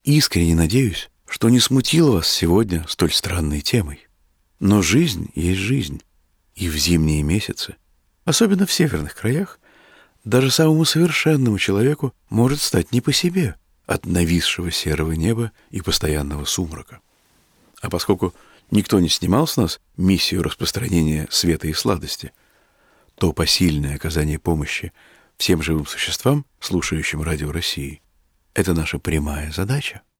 Искренне надеюсь, что не смутил вас сегодня столь странной темой. Но жизнь есть жизнь, и в зимние месяцы, особенно в северных краях, даже самому совершенному человеку может стать не по себе от нависшего серого неба и постоянного сумрака. А поскольку никто не снимал с нас миссию распространения света и сладости, то посильное оказание помощи всем живым существам, слушающим Радио России, это наша прямая задача.